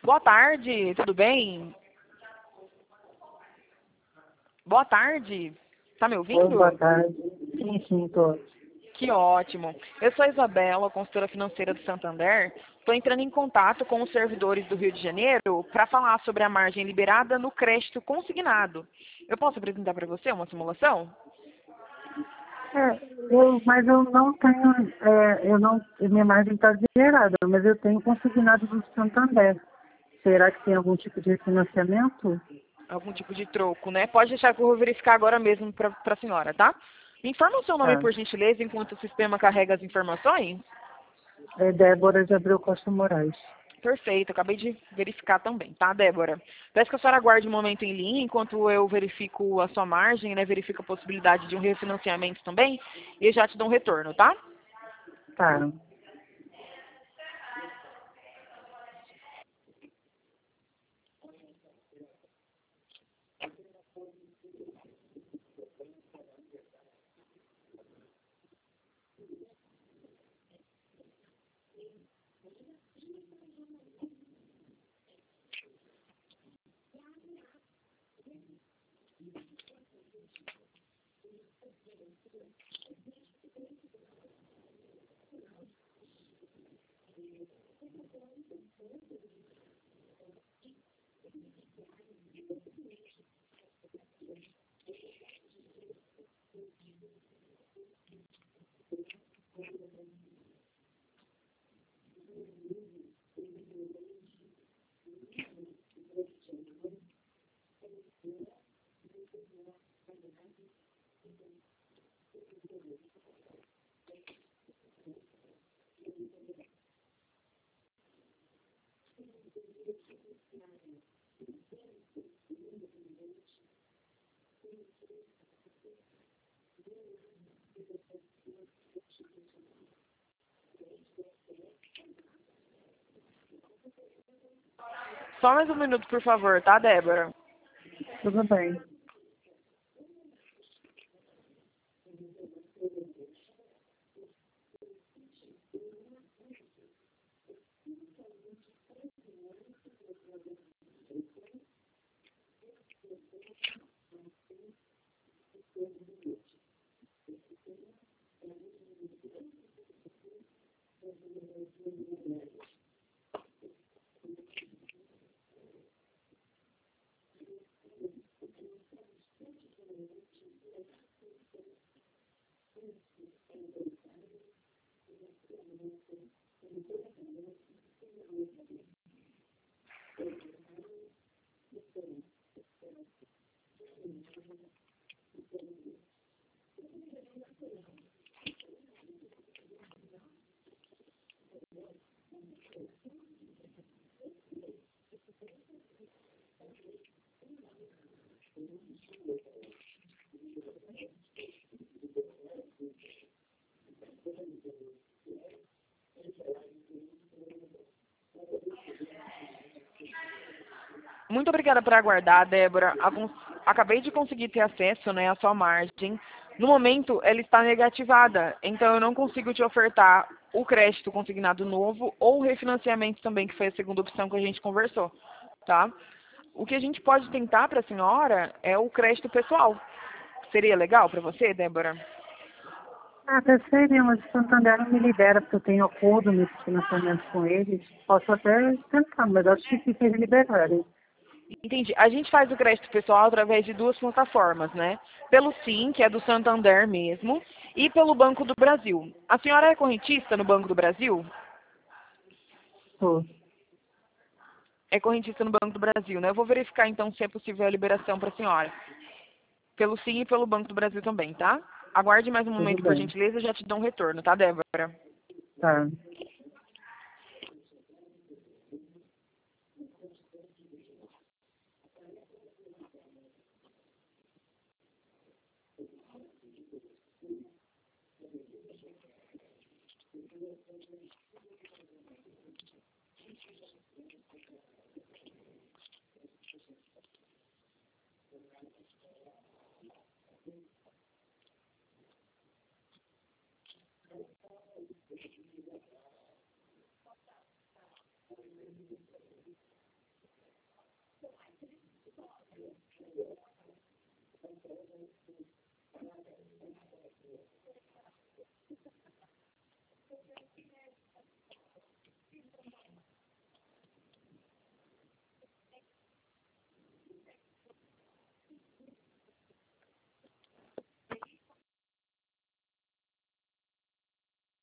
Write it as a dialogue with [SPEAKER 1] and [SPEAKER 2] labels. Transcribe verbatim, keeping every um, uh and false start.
[SPEAKER 1] Boa tarde, tudo bem? Boa tarde. Tá me
[SPEAKER 2] Oi, boa
[SPEAKER 1] ouvindo?
[SPEAKER 2] tarde. Sim, sim, tô.
[SPEAKER 1] Que ótimo. Eu sou a Isabela, consultora financeira do Santander. Estou entrando em contato com os servidores do Rio de Janeiro para falar sobre a margem liberada no crédito consignado. Eu posso apresentar para você uma simulação?
[SPEAKER 2] É, eu, mas eu não tenho, é, eu não, minha margem está zerada, mas eu tenho consignado do Santander. Será que tem algum tipo de financiamento?
[SPEAKER 1] Algum tipo de troco, né? Pode deixar que eu vou verificar agora mesmo para a senhora, tá? Me informa o seu nome,
[SPEAKER 2] Tá.
[SPEAKER 1] por gentileza, enquanto o sistema carrega as informações?
[SPEAKER 2] É Débora de Abreu Costa Moraes.
[SPEAKER 1] Perfeito, acabei de verificar também, tá, Débora? Peço que a senhora aguarde um momento em linha, enquanto eu verifico a sua margem, né? Verifico a possibilidade de um refinanciamento também, e eu já te dou um retorno, tá?
[SPEAKER 2] Tá.
[SPEAKER 1] Só mais um minuto, por favor, tá, Débora?
[SPEAKER 2] Tudo bem.
[SPEAKER 1] Muito obrigada por aguardar, Débora. Acon- Acabei de conseguir ter acesso, né, à sua margem. No momento, ela está negativada, então eu não consigo te ofertar o crédito consignado novo ou o refinanciamento também, que foi a segunda opção que a gente conversou, tá? O que a gente pode tentar para a senhora é o crédito pessoal. Seria legal para você, Débora?
[SPEAKER 2] Ah, até seria, mas o Santander não me libera, porque eu tenho acordo nesse financiamento com eles. Posso até tentar, mas acho difícil eles liberarem.
[SPEAKER 1] Entendi. A gente faz o crédito pessoal através de duas plataformas, né? Pelo Sim, que é do Santander mesmo, e pelo Banco do Brasil. A senhora é correntista no Banco do Brasil?
[SPEAKER 2] Tô.
[SPEAKER 1] É correntista no Banco do Brasil, né? Eu vou verificar então se é possível a liberação para a senhora. Pelo Sim e pelo Banco do Brasil também, tá? Aguarde mais um
[SPEAKER 2] Tudo
[SPEAKER 1] momento, por
[SPEAKER 2] bem.
[SPEAKER 1] gentileza, eu já te dou um retorno, tá, Débora?
[SPEAKER 2] Tá.